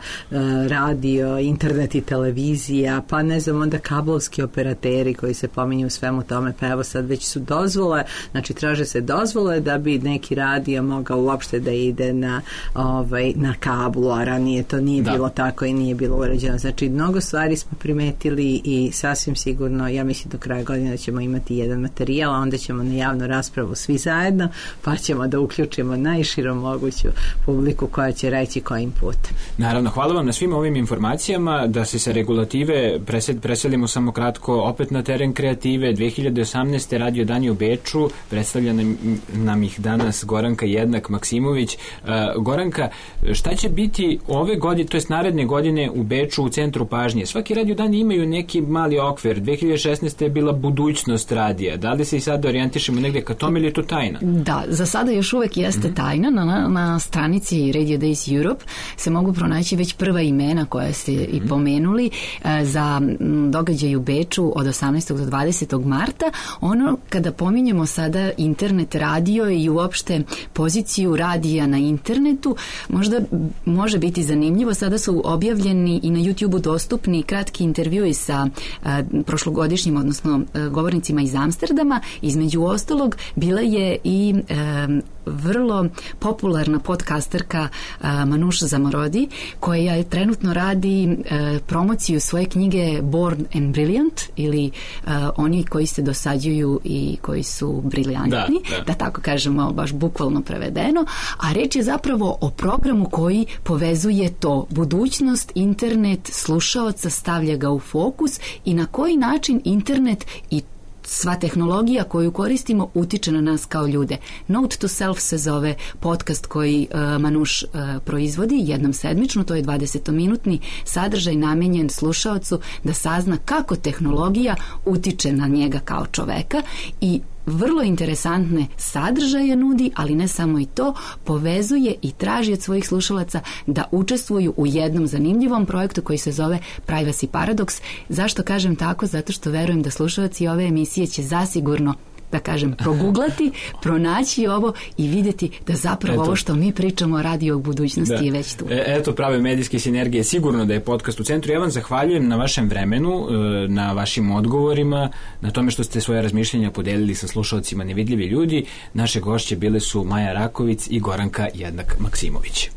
radio, internet i televizija, pa ne znam, onda kablovski operateri koji se pominju u svemu tome, pa evo sad već su dozvole, znači traže se dozvole da bi neki radio mogao uopšte da ide na, ovaj, na kablu, a ranije to nije da. bilo tako i nije bilo uređeno. Znači, mnogo stvari smo primetili i sasvim sigurno, ja mislim do kraja godine ćemo imati jedan materijal, a onda ćemo na javnu raspravu svi zajedno, pa ćemo da uključimo najširom moguću publiku koja će reći kojim putem. Naravno, hvala vam na svim ovim informacijama, da se sa regulative preselimo samo kratko opet na teren kreative. dve hiljade osamnaeste Radio Dani u Beču, predstavlja nam, nam ih danas Goranka Jednak Maksimović. Uh, Goranka, šta će biti ove godine, to jest naredne godine u Beču u centru pažnje? Svaki Radio Dan imaju neki mali okvir. dve hiljade šesnaeste je bila budućnost radija. Da li se i sad orijentišemo negdje ka tome ili je to tajna? Da, za sada još uvek jeste tajna. Na, na stranici Radio Days Europe se mogu pronaći već prva imena koja ste i pomenuli za događaj u Beču od osamnaestog do dvadesetog marta. Ono, kada pominjemo sada internet radio i uopšte poziciju radija na internetu, možda može biti zanimljivo. Sada su objavljeni i na YouTubeu dostupni kratki intervjui sa a, prošlogodišnjim, odnosno a, govornicima iz Amsterdama. Između ostalog, bila je i a, vrlo popularna podcasterka a, Manuš Zamorodi, koja je trenutno radi a, promociju svoje knjige Born and Brilliant, ili a, oni koji se dosađuju i koji su briljantni, da, da. da tako kažemo, baš bukvalno prevedeno, a reč je zapravo o programu koji povezuje to, budućnost, internet, slušaoca, stavlja ga u fokus i na koji način internet i sva tehnologija koju koristimo utiče na nas kao ljude. Note to Self se zove podcast koji uh, Manuš uh, proizvodi jednom sedmično, to je dvadesetominutni sadržaj namenjen slušaocu da sazna kako tehnologija utiče na njega kao čoveka i vrlo interesantne sadržaje nudi, ali ne samo i to, povezuje i traži od svojih slušalaca da učestvuju u jednom zanimljivom projektu koji se zove Privacy Paradox. Zašto kažem tako? Zato što verujem da slušalci ove emisije će zasigurno, da kažem, proguglati, pronaći ovo i vidjeti da zapravo eto, ovo što mi pričamo o radio u budućnosti da. je već tu. E, eto prave medijske sinergije. Sigurno da je podcast u centru. Ja vam zahvaljujem na vašem vremenu, na vašim odgovorima, na tome što ste svoje razmišljenja podelili sa slušalcima Nevidljivi ljudi. Naše gošće bile su Maja Rakovic i Goranka Jednak Maksimović.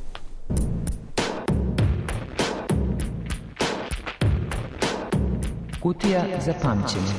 Kutija za pamćenje.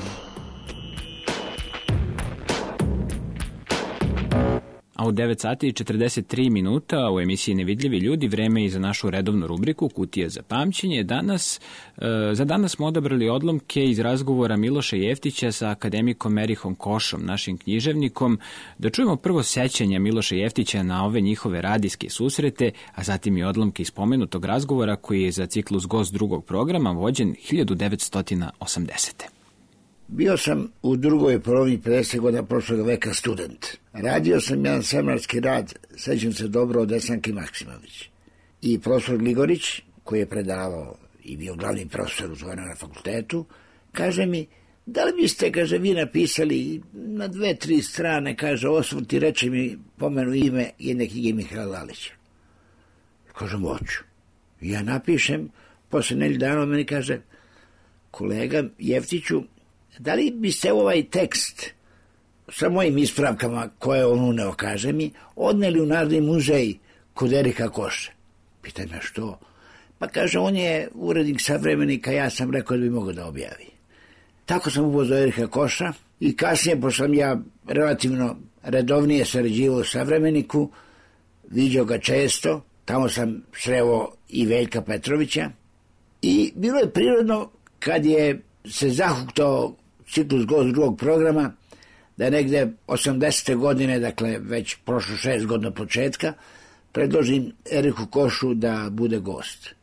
A u devet sati i četrdeset tri minuta u emisiji Nevidljivi ljudi vreme i za našu redovnu rubriku Kutija za pamćenje. Danas, e, za danas smo odabrali odlomke iz razgovora Miloša Jeftića sa akademikom Erihom Košom, našim književnikom. Da čujemo prvo sećanja Miloša Jeftića na ove njihove radijske susrete, a zatim i odlomke iz pomenutog razgovora koji je za ciklus Gost drugog programa vođen hiljadu devetsto osamdesete. Bio sam u drugoj polovini pedesetih godina prošlog veka student. Radio sam jedan seminarski rad, sećam se dobro, od Desanke Maksimović. I profesor Gligorić, koji je predavao i bio glavni profesor u Zvorinu na fakultetu, kaže mi, da li biste, kaže, vi napisali na dve, tri strane, kaže, osvrti, reče mi pomenu ime jedne knjige Mihajla Lalića. Kažem, hoću. Ja napišem, posle nedelju dana on meni kaže, kolega Jeftiću, da li biste ovaj tekst sa mojim ispravkama koje on uneo, kaže mi, odneli u Narodni muzej kod Eriha Koše? Pitaj me što? Pa kaže, on je urednik Savremenika, ja sam rekao da bi mogao da objavi. Tako sam upoznao Eriha Koša i kasnije, pošto sam ja relativno redovnije sarađivao u Savremeniku, viđao ga često, tamo sam sreo i Veljka Petrovića i bilo je prirodno kad je se zahuktao ciklus Gost drugog programa, da je negde osamdesete godine, dakle već prošlo šest godina početka, predložim Erihu Košu da bude gost.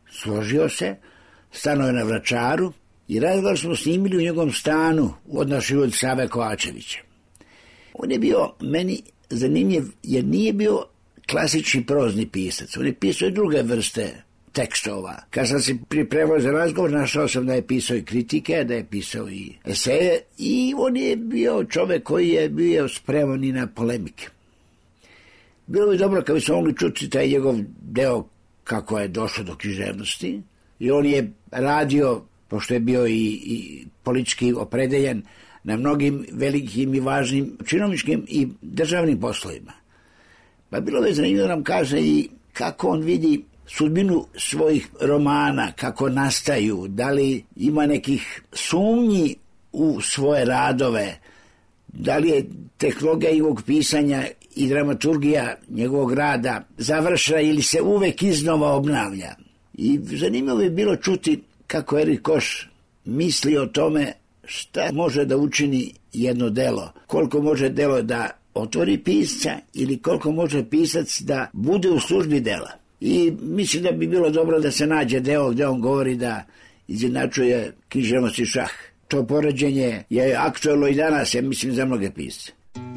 složio se, stano je na Vračaru i razgovor smo snimili u njegovom stanu od našeg od Save Kovačevića. On je bio meni zanimljiv jer nije bio klasični prozni pisac, on je pisao i druge vrste tekstova. Kad sam se pripremao za razgovor, našao sam da je pisao i kritike, da je pisao i eseje i on je bio čovjek koji je bio spreman i na polemike. Bilo bi dobro kad bi se mogli čuti taj njegov deo kako je došlo do književnosti i on je radio, pošto je bio i, i politički opredeljen, na mnogim velikim i važnim činovničkim i državnim poslovima. Pa bilo bi zanimljivo da nam kaže i kako on vidi sudbinu svojih romana, kako nastaju, da li ima nekih sumnji u svoje radove, da li je tehnologija njegovog pisanja i dramaturgija njegovog rada završena ili se uvek iznova obnavlja. I zanimljivo bi bilo čuti kako Erik Koš misli o tome šta može da učini jedno delo, koliko može delo da otvori pisca ili koliko može pisac da bude u službi dela. I mislim da bi bilo dobro da se nađe deo gde on govori da izjednačuje književnost i šah. To poređenje je aktuelno i danas, ja mislim, za mnoge pisce.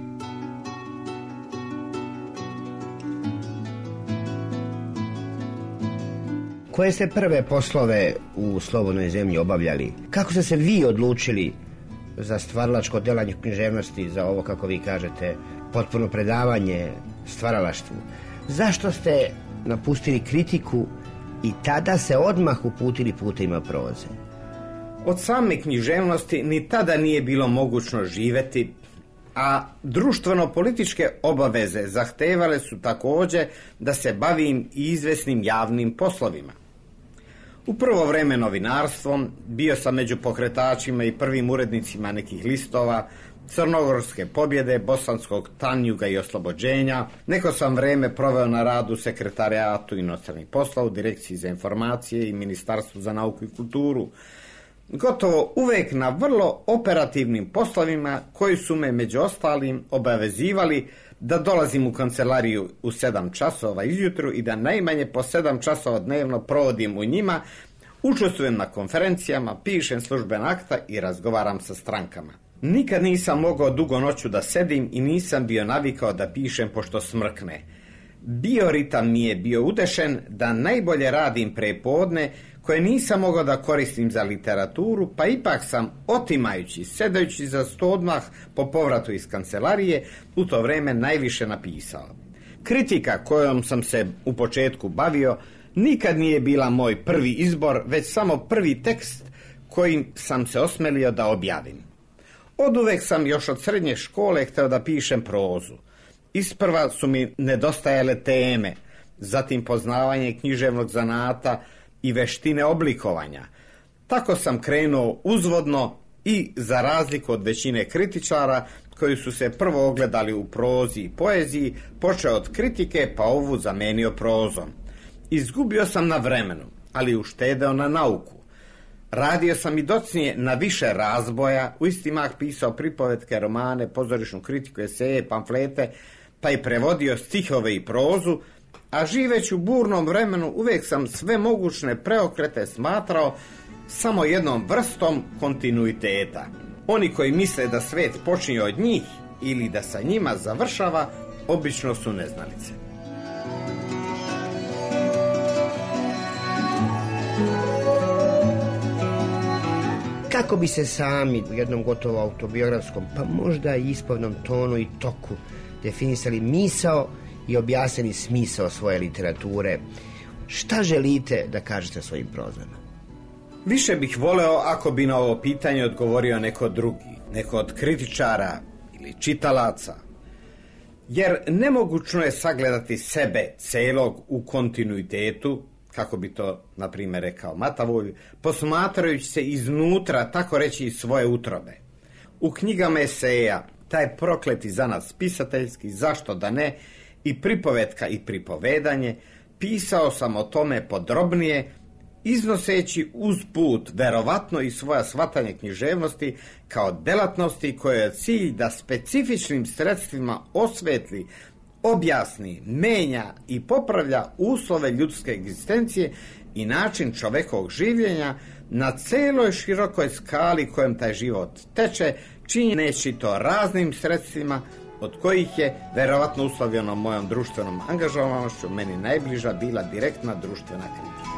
Koje ste prve poslove u Slobodnoj zemlji obavljali? Kako ste se vi odlučili za stvaralačko delanje književnosti, za ovo, kako vi kažete, potpuno predavanje stvaralaštvu? Zašto ste napustili kritiku i tada se odmah uputili putima proze? Od same književnosti ni tada nije bilo mogućno živeti, a društveno-političke obaveze zahtevale su također da se bavim izvesnim javnim poslovima. U prvo vreme novinarstvom, bio sam među pokretačima i prvim urednicima nekih listova, Crnogorske pobjede, Bosanskog Tanjuga i oslobođenja. Neko sam vreme proveo na radu u Sekretarijatu inostranih poslova, u Direkciji za informacije i Ministarstvu za nauku i kulturu. Gotovo uvek na vrlo operativnim poslovima koji su me među ostalim obavezivali da dolazim u kancelariju u sedam časova izjutru i da najmanje po sedam časova dnevno provodim u njima, učestvujem na konferencijama, pišem službena akta i razgovaram sa strankama. Nikad nisam mogao dugo noću da sedim i nisam bio navikao da pišem pošto smrkne. Bioritam mi je bio udešen da najbolje radim prepodne, koje nisam mogao da koristim za literaturu, pa ipak sam, otimajući, sedajući za sto odmah po povratu iz kancelarije, u to vreme najviše napisao. Kritika kojom sam se u početku bavio nikad nije bila moj prvi izbor, već samo prvi tekst kojim sam se osmelio da objavim. Oduvek sam još od srednje škole hteo da pišem prozu. Isprva su mi nedostajale teme, zatim poznavanje književnog zanata i veštine oblikovanja. Tako sam krenuo uzvodno i, za razliku od većine kritičara koji su se prvo ogledali u prozi i poeziji, počeo od kritike pa ovu zamenio prozom. Izgubio sam na vremenu, ali uštedeo na nauku. Radio sam i docnije na više razboja, u isti mah pisao pripovetke, romane, pozorišnu kritiku, eseje, pamflete, pa i prevodio stihove i prozu, a živeći u burnom vremenu uvijek sam sve mogućne preokrete smatrao samo jednom vrstom kontinuiteta. Oni koji misle da svet počinje od njih ili da sa njima završava, obično su neznalice. Kako bi se sami u jednom gotovo autobiografskom, pa možda i ispovnom tonu i toku definisali misao i objasnili smisao svoje literature, šta želite da kažete svojim prozama? Više bih voleo ako bi na ovo pitanje odgovorio neko drugi, neko od kritičara ili čitalaca. Jer nemogućno je sagledati sebe celog u kontinuitetu, kako bi to, na primjer, rekao Matavulj, posmatrajući se iznutra, tako reći, iz svoje utrobe. U knjigama eseja, taj prokleti za nas pisateljski, zašto da ne, i pripovetka i pripovedanje, pisao sam o tome podrobnije, iznoseći uz put verovatno i svoja shvatanje književnosti kao delatnosti koja je cilj da specifičnim sredstvima osvetli, objasni, menja i popravlja uslove ljudske egzistencije i način čovekovog življenja na celoj širokoj skali kojem taj život teče, čineći to raznim sredstvima, od kojih je, verovatno uslovljeno mojom društvenom angažovanošću, meni najbliža bila direktna društvena kritika.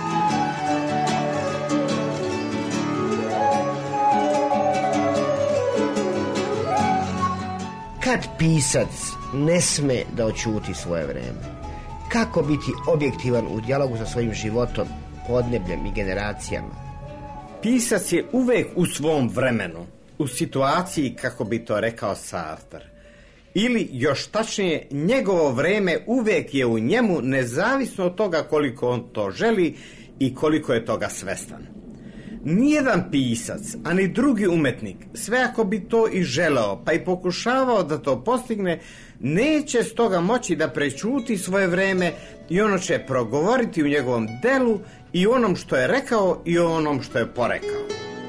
Kad pisac ne sme da oćuti svoje vreme? Kako biti objektivan u dijalogu sa svojim životom, podnebljem i generacijama? Pisac je uvek u svom vremenu, u situaciji, kako bi to rekao Sartre. Ili, još tačnije, njegovo vreme uvek je u njemu, nezavisno od toga koliko on to želi i koliko je toga svestan. Nijedan pisac, ani drugi umetnik, sve ako bi to i želeo, pa i pokušavao da to postigne, neće stoga moći da prečuti svoje vreme i ono će progovoriti u njegovom delu i onom što je rekao i onom što je porekao.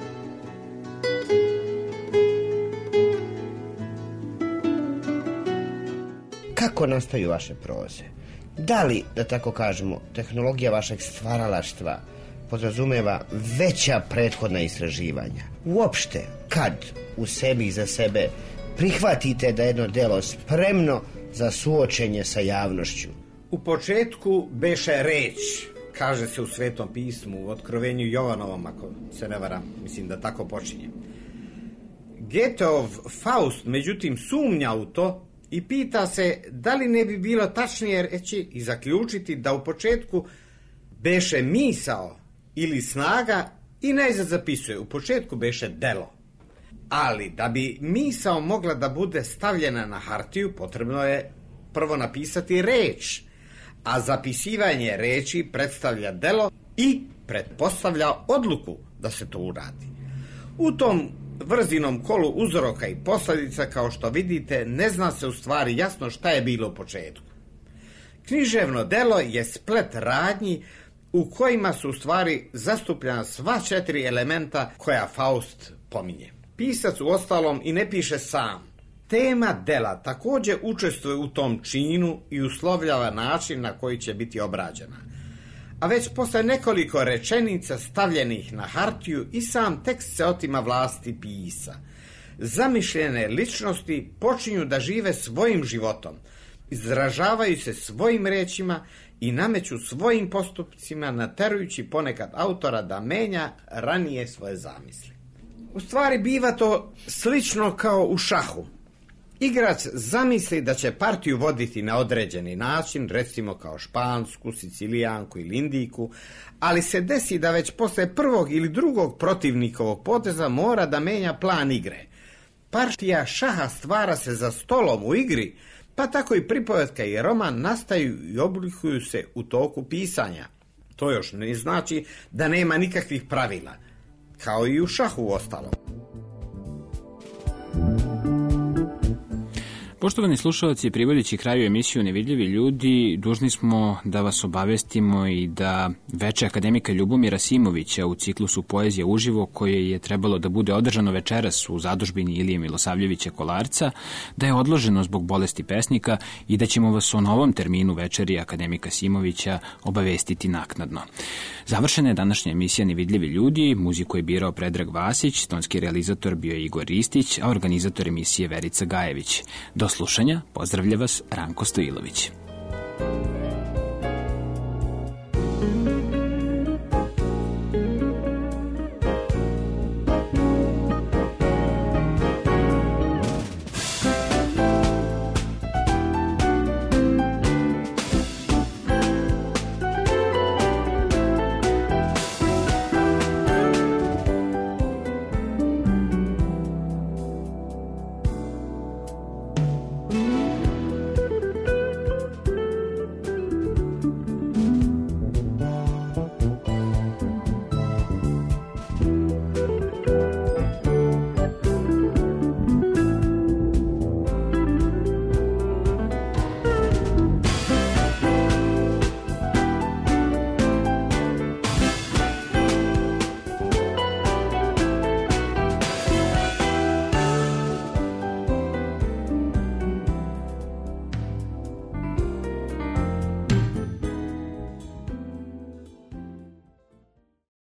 Kako nastaju vaše proze? Da li, da tako kažemo, tehnologija vašeg stvaralaštva podrazumeva veća prethodna istraživanja? Uopšte, kad u sebi i za sebe prihvatite da jedno delo spremno za suočenje sa javnošću? U početku beše reč, kaže se u Svetom pismu, u Otkrovenju Jovanovom, ako se ne varam, mislim da tako počinje. Goetheov Faust, međutim, sumnja u to i pita se da li ne bi bilo tačnije reći i zaključiti da u početku beše misao ili snaga i najzad zapisuje, u početku beše delo. Ali da bi misao mogla da bude stavljena na hartiju, potrebno je prvo napisati reč, a zapisivanje reči predstavlja delo i pretpostavlja odluku da se to uradi. U tom vrzinom kolu uzroka i posljedica, kao što vidite, ne zna se u stvari jasno šta je bilo u početku. Književno delo je splet radnji u kojima su u stvari zastupljena sva četiri elementa koja Faust pominje. Pisac u ostalom i ne piše sam. Tema dela također učestvuje u tom činu i uslovljava način na koji će biti obrađena. A već posle nekoliko rečenica stavljenih na hartiju i sam tekst se otima vlasti pisa. Zamišljene ličnosti počinju da žive svojim životom, izražavaju se svojim rečima i nameću svojim postupcima, naterujući ponekad autora da menja ranije svoje zamisli. U stvari biva to slično kao u šahu. Igrač zamisli da će partiju voditi na određeni način, recimo kao špansku, sicilijanku ili indijku, ali se desi da već posle prvog ili drugog protivnikovog poteza mora da menja plan igre. Partija šaha stvara se za stolom u igri, pa tako i pripovetka i roman nastaju i oblikuju se u toku pisanja. To još ne znači da nema nikakvih pravila, kao i u šahu uostalom. Poštovani slušalci, privodeći kraju emisiju Nevidljivi ljudi, dužni smo da vas obavestimo i da veče akademika Ljubomira Simovića u ciklusu Poezija uživo, koje je trebalo da bude održano večeras u zadužbini Ilije Milosavljevića Kolarca, da je odloženo zbog bolesti pesnika i da ćemo vas o novom terminu večeri akademika Simovića obavestiti naknadno. Završena je današnja emisija Nevidljivi ljudi, muziku je birao Predrag Vasić, tonski realizator bio je Igor Ristić, a organizator emisije Verica Gajević. Do slušanja, pozdravlja vas Ranko Stojilović.